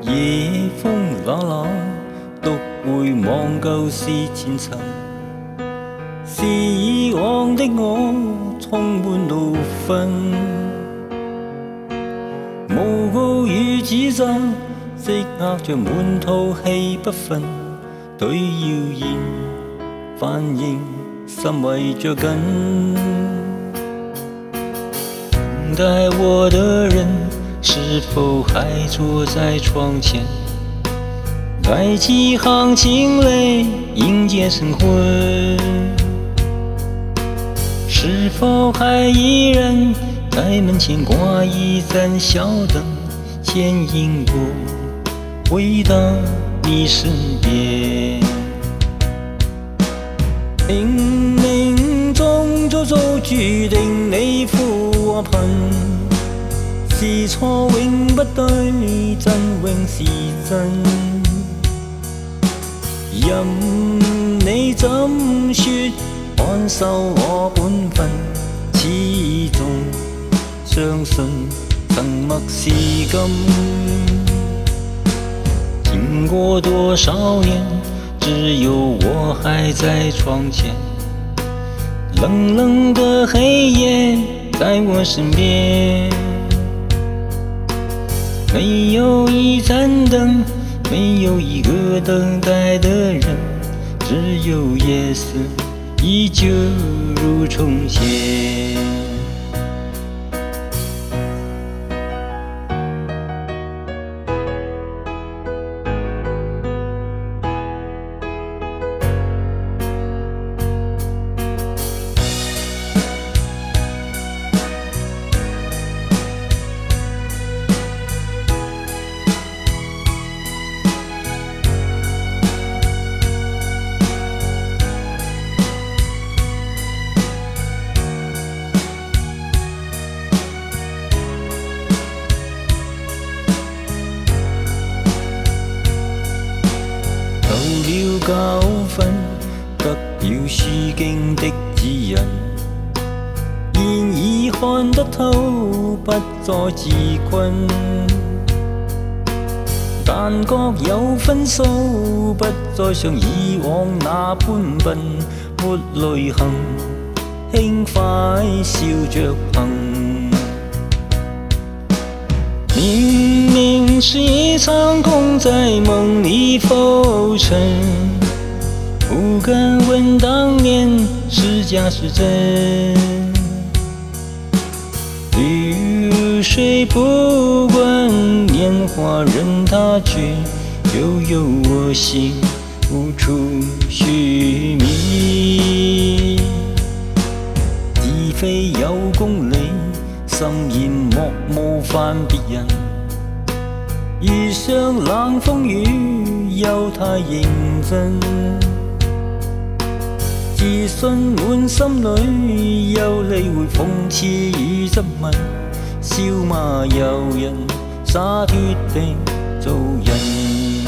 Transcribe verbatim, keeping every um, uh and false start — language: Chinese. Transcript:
夜風冷冷，獨回望舊事前塵。是以往的我充滿怒憤，誣告與指責，積壓着滿肚氣不憤。對謠言反應甚為着緊。等待我的人是否還坐在窗前，帶幾行清淚迎接晨昏？是否還依然在門前掛一盞小燈，牽引我回到你身邊？冥冥中早早注定你富我貧，是錯永不對，真永是真。任你怎說看守我本分，始終相信沉默是金。經過多少年，只有我還在窗前，冷冷的黑夜在我身邊，沒有一盞燈，沒有一個等待的人，只有夜色依舊如從前。受了教訓，得了書經的指引，現已看得透，不再自困。但覺有分數，不再像以往那般笨，沒淚痕，輕快笑着行。明明是一場空，在夢裡浮沉，不敢問當年是假是真。流水不管年華，任它去，悠悠我心無處尋覓。自非有公理，心言莫冒犯別人，遇上冷風雨又太認真，自信滿心裏又理會諷刺與質問，笑罵由人，灑脫地做人。